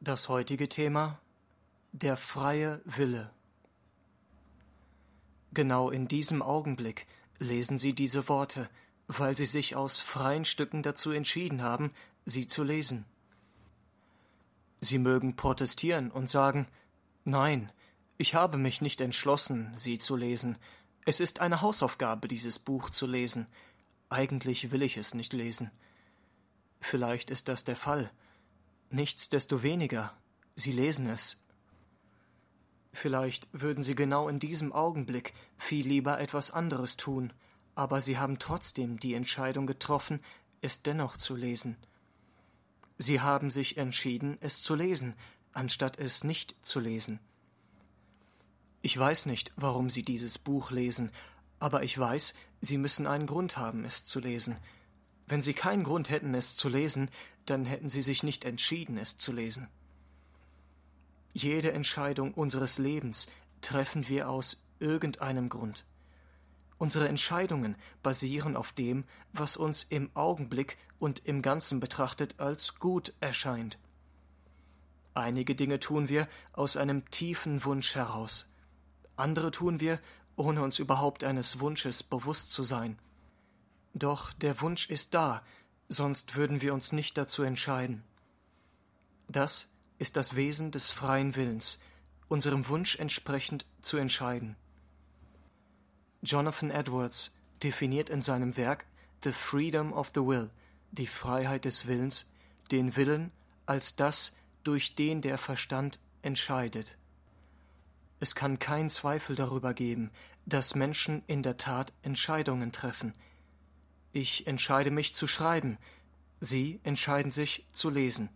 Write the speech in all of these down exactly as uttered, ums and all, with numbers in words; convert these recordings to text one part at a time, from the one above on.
Das heutige Thema: der freie Wille. Genau in diesem Augenblick lesen Sie diese Worte, weil Sie sich aus freien Stücken dazu entschieden haben, sie zu lesen. Sie mögen protestieren und sagen: Nein, ich habe mich nicht entschlossen, sie zu lesen. Es ist eine Hausaufgabe, dieses Buch zu lesen. Eigentlich will ich es nicht lesen. Vielleicht ist das der Fall. Nichtsdestoweniger, Sie lesen es. Vielleicht würden Sie genau in diesem Augenblick viel lieber etwas anderes tun, aber Sie haben trotzdem die Entscheidung getroffen, es dennoch zu lesen. Sie haben sich entschieden, es zu lesen, anstatt es nicht zu lesen. Ich weiß nicht, warum Sie dieses Buch lesen, aber ich weiß, Sie müssen einen Grund haben, es zu lesen. Wenn Sie keinen Grund hätten, es zu lesen, dann hätten Sie sich nicht entschieden, es zu lesen. Jede Entscheidung unseres Lebens treffen wir aus irgendeinem Grund. Unsere Entscheidungen basieren auf dem, was uns im Augenblick und im Ganzen betrachtet als gut erscheint. Einige Dinge tun wir aus einem tiefen Wunsch heraus. Andere tun wir, ohne uns überhaupt eines Wunsches bewusst zu sein. Doch der Wunsch ist da, sonst würden wir uns nicht dazu entscheiden. Das ist das Wesen des freien Willens, unserem Wunsch entsprechend zu entscheiden. Jonathan Edwards definiert in seinem Werk The Freedom of the Will, die Freiheit des Willens, den Willen als das, durch den der Verstand entscheidet. Es kann keinen Zweifel darüber geben, dass Menschen in der Tat Entscheidungen treffen. Ich entscheide mich zu schreiben, Sie entscheiden sich zu lesen.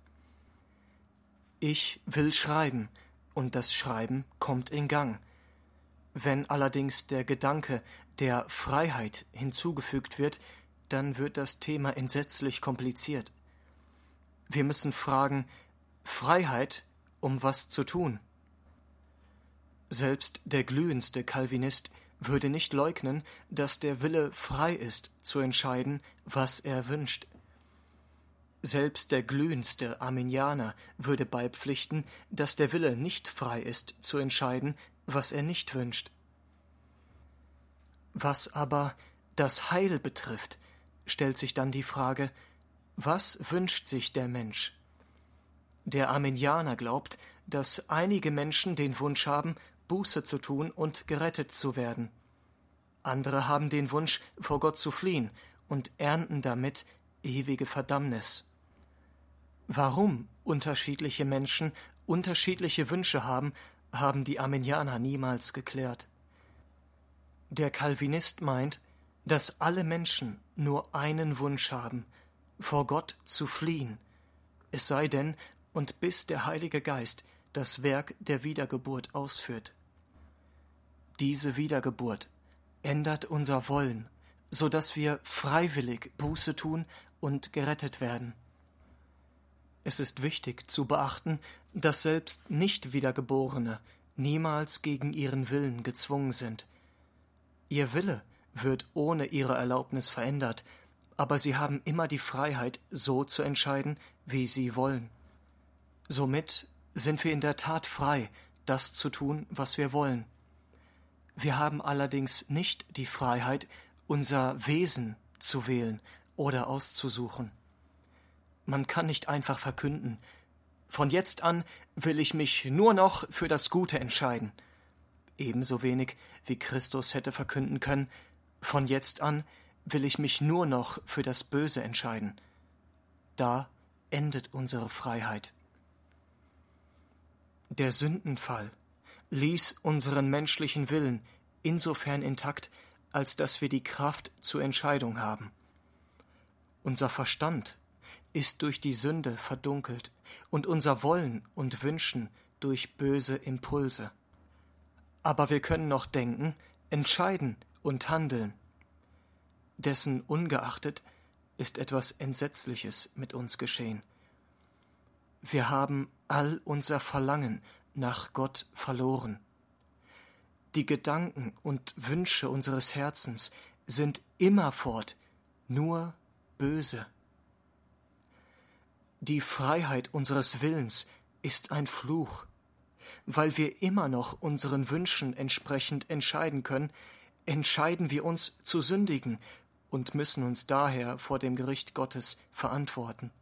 Ich will schreiben, und das Schreiben kommt in Gang. Wenn allerdings der Gedanke der Freiheit hinzugefügt wird, dann wird das Thema entsetzlich kompliziert. Wir müssen fragen: Freiheit, um was zu tun? Selbst der glühendste Calvinist würde nicht leugnen, dass der Wille frei ist, zu entscheiden, was er wünscht. Selbst der glühendste Arminianer würde beipflichten, dass der Wille nicht frei ist, zu entscheiden, was er nicht wünscht. Was aber das Heil betrifft, stellt sich dann die Frage: Was wünscht sich der Mensch? Der Arminianer glaubt, dass einige Menschen den Wunsch haben, Buße zu tun und gerettet zu werden. Andere haben den Wunsch, vor Gott zu fliehen und ernten damit ewige Verdammnis. Warum unterschiedliche Menschen unterschiedliche Wünsche haben, haben die Arminianer niemals geklärt. Der Calvinist meint, dass alle Menschen nur einen Wunsch haben, vor Gott zu fliehen, es sei denn und bis der Heilige Geist das Werk der Wiedergeburt ausführt. Diese Wiedergeburt ändert unser Wollen, so dass wir freiwillig Buße tun und gerettet werden. Es ist wichtig zu beachten, dass selbst Nicht-Wiedergeborene niemals gegen ihren Willen gezwungen sind. Ihr Wille wird ohne ihre Erlaubnis verändert, aber sie haben immer die Freiheit, so zu entscheiden, wie sie wollen. Somit sind wir in der Tat frei, das zu tun, was wir wollen. Wir haben allerdings nicht die Freiheit, unser Wesen zu wählen oder auszusuchen. Man kann nicht einfach verkünden: Von jetzt an will ich mich nur noch für das Gute entscheiden. Ebenso wenig wie Christus hätte verkünden können: Von jetzt an will ich mich nur noch für das Böse entscheiden. Da endet unsere Freiheit. Der Sündenfall ließ unseren menschlichen Willen insofern intakt, als dass wir die Kraft zur Entscheidung haben. Unser Verstand ist durch die Sünde verdunkelt und unser Wollen und Wünschen durch böse Impulse. Aber wir können noch denken, entscheiden und handeln. Dessen ungeachtet ist etwas Entsetzliches mit uns geschehen. Wir haben all unser Verlangen nach Gott verloren. Die Gedanken und Wünsche unseres Herzens sind immerfort nur böse. Die Freiheit unseres Willens ist ein Fluch. Weil wir immer noch unseren Wünschen entsprechend entscheiden können, entscheiden wir uns zu sündigen und müssen uns daher vor dem Gericht Gottes verantworten.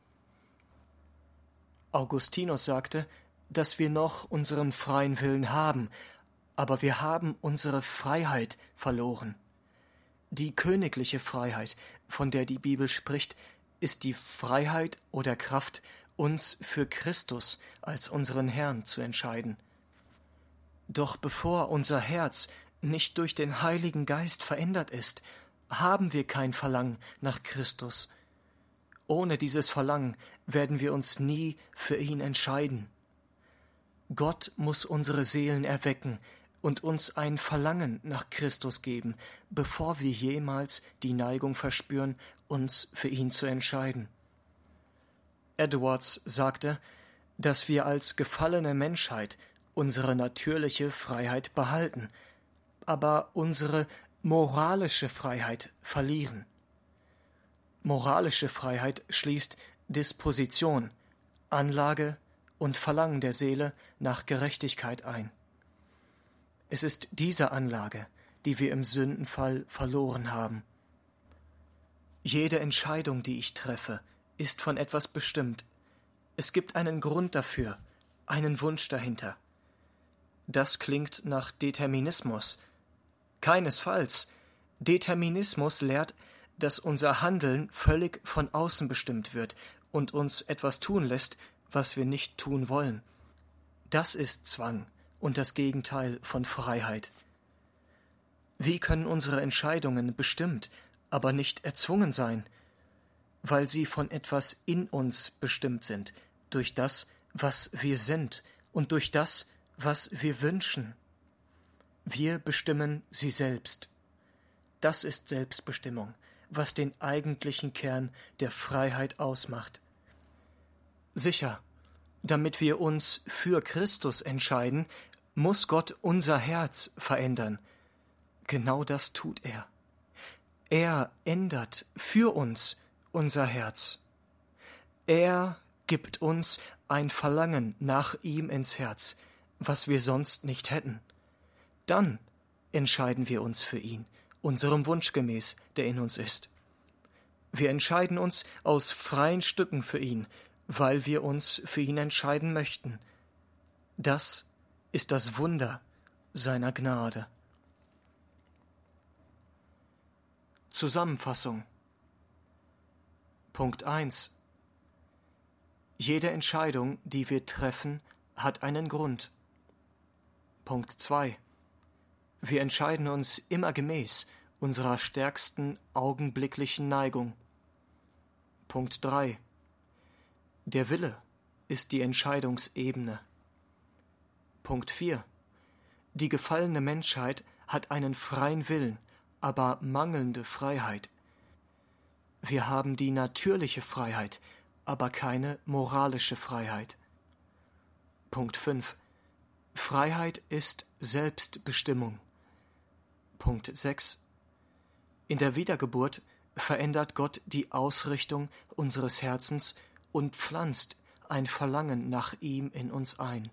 Augustinus sagte, dass wir noch unseren freien Willen haben, aber wir haben unsere Freiheit verloren. Die königliche Freiheit, von der die Bibel spricht, ist die Freiheit oder Kraft, uns für Christus als unseren Herrn zu entscheiden. Doch bevor unser Herz nicht durch den Heiligen Geist verändert ist, haben wir kein Verlangen nach Christus. Ohne dieses Verlangen werden wir uns nie für ihn entscheiden. Gott muss unsere Seelen erwecken und uns ein Verlangen nach Christus geben, bevor wir jemals die Neigung verspüren, uns für ihn zu entscheiden. Edwards sagte, dass wir als gefallene Menschheit unsere natürliche Freiheit behalten, aber unsere moralische Freiheit verlieren. Moralische Freiheit schließt Disposition, Anlage und Verlangen der Seele nach Gerechtigkeit ein. Es ist diese Anlage, die wir im Sündenfall verloren haben. Jede Entscheidung, die ich treffe, ist von etwas bestimmt. Es gibt einen Grund dafür, einen Wunsch dahinter. Das klingt nach Determinismus. Keinesfalls. Determinismus lehrt, dass unser Handeln völlig von außen bestimmt wird und uns etwas tun lässt, was wir nicht tun wollen. Das ist Zwang und das Gegenteil von Freiheit. Wie können unsere Entscheidungen bestimmt, aber nicht erzwungen sein? Weil sie von etwas in uns bestimmt sind, durch das, was wir sind und durch das, was wir wünschen. Wir bestimmen sie selbst. Das ist Selbstbestimmung, was den eigentlichen Kern der Freiheit ausmacht. Sicher, damit wir uns für Christus entscheiden, muss Gott unser Herz verändern. Genau das tut er. Er ändert für uns unser Herz. Er gibt uns ein Verlangen nach ihm ins Herz, was wir sonst nicht hätten. Dann entscheiden wir uns für ihn, unserem Wunsch gemäß, der in uns ist. Wir entscheiden uns aus freien Stücken für ihn, weil wir uns für ihn entscheiden möchten. Das ist das Wunder seiner Gnade. Zusammenfassung. Punkt eins. Jede Entscheidung, die wir treffen, hat einen Grund. Punkt zwei. Wir entscheiden uns immer gemäß unserer stärksten augenblicklichen Neigung. Punkt drei. Der Wille ist die Entscheidungsebene. Punkt vier. Die gefallene Menschheit hat einen freien Willen, aber mangelnde Freiheit. Wir haben die natürliche Freiheit, aber keine moralische Freiheit. Punkt fünf. Freiheit ist Selbstbestimmung. Punkt sechs. In der Wiedergeburt verändert Gott die Ausrichtung unseres Herzens und pflanzt ein Verlangen nach ihm in uns ein.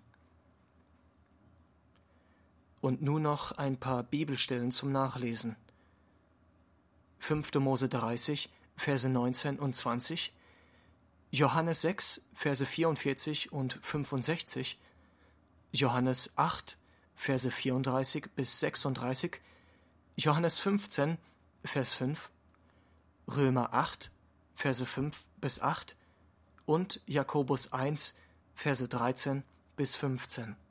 Und nun noch ein paar Bibelstellen zum Nachlesen. fünfter Mose dreißig, Verse neunzehn und zwanzig, Johannes sechs, Verse vierundvierzig und fünfundsechzig, Johannes acht, Verse vierunddreißig bis sechsunddreißig, Johannes fünfzehn, Vers fünf, Römer acht, Verse fünf bis acht und Jakobus eins, Verse dreizehn bis fünfzehn.